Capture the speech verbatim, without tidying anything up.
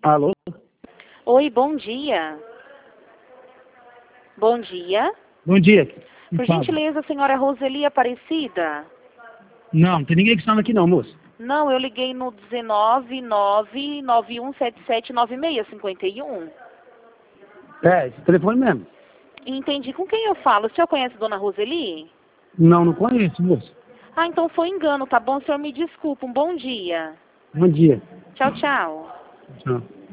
Alô? Oi, bom dia. Bom dia. Bom dia. Por Fala. gentileza, a senhora Roseli Aparecida? Não, não tem ninguém que está aqui não, moço. Não, eu liguei no dezenove nove nove um sete sete nove seis cinco um. É, esse telefone mesmo. Entendi. Com quem eu falo? O senhor conhece a dona Roseli? Não, não conheço, moço. Ah, então foi engano, tá bom? O senhor me desculpa. Um bom dia. Bom dia. Tchau, tchau. Tchau.